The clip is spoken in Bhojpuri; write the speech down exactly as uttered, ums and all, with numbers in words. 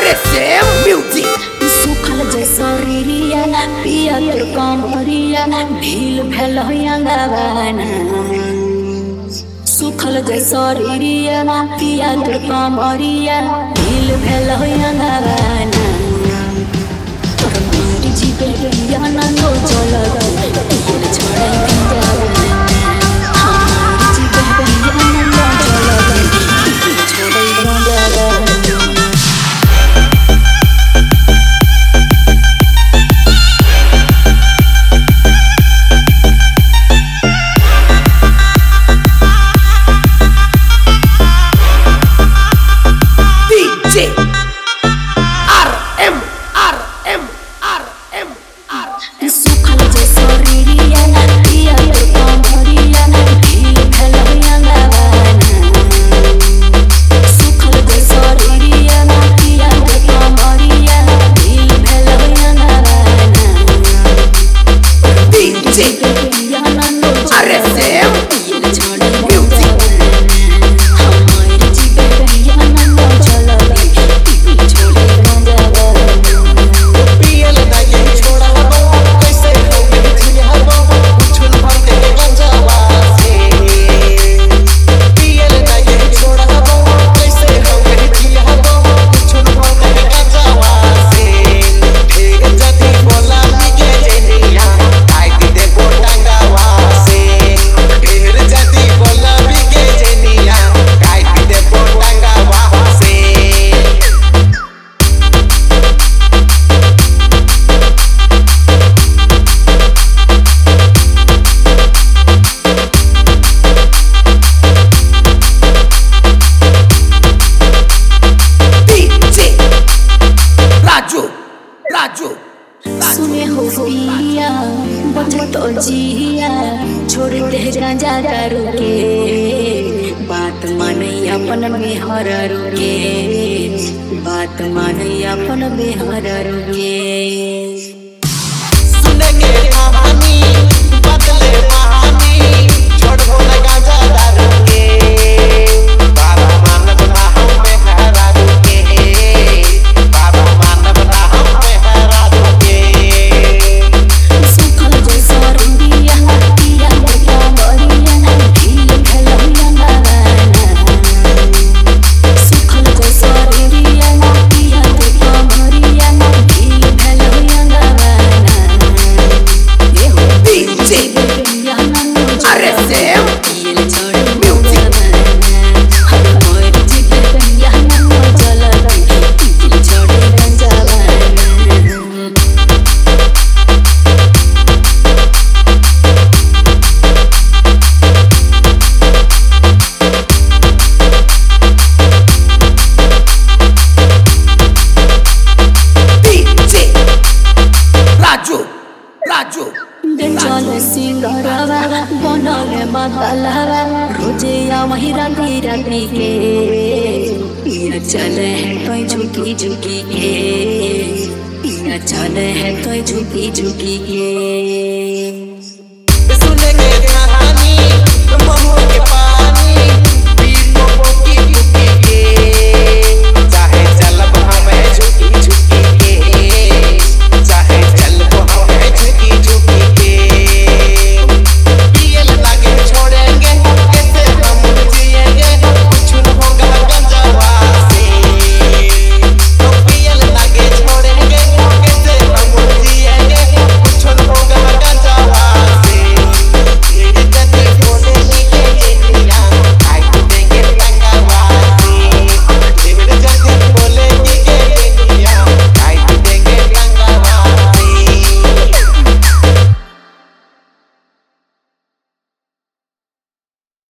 Aresem Music सुखल जैसा रिरिया पिया तोर कमरिया ढील भेल अंगवाना सुखल जैसा रिरिया पिया तोर कमरिया ढील भेल अंगवाना तोर मोरी जी पे रिया ना तो चल गई छोड़ै गंजावाना हमारी जी पे रिया ना तो चल गई छोड़ै गंजावाना R M R M R M R सुखल जैसा रिरिया पिया तोर कमरिया ढील भेल अंगवाना सुखल जैसा रिरिया पिया तोर कमरिया ढील भेल अंगवाना D J Aresem Music सुने हो पिया बचे तो जिया छोड़ दे गांजा दारू के बात माने अपन में हर रुके बात माने अपन में हर रुके सुने के कहानी बदले कहानी छोड़ दो ना गांजा दारू के बाबा मानव ना हम पे हरा रुके बाबा मानव ना हम पे हरा रुके सुखल जैसा रिरिया पिया तोर कमरिया ढील भेल अंगवाना सुखल जैसा रिरिया पिया तोर कमरिया ढील भेल अंगवाना D J Aresem Music चल सिंगरवा बनल मतलवा रोजे वही राती राती के पिया चले है कोई झुकी झुकी के पिया चले है कोई झुकी झुकी के।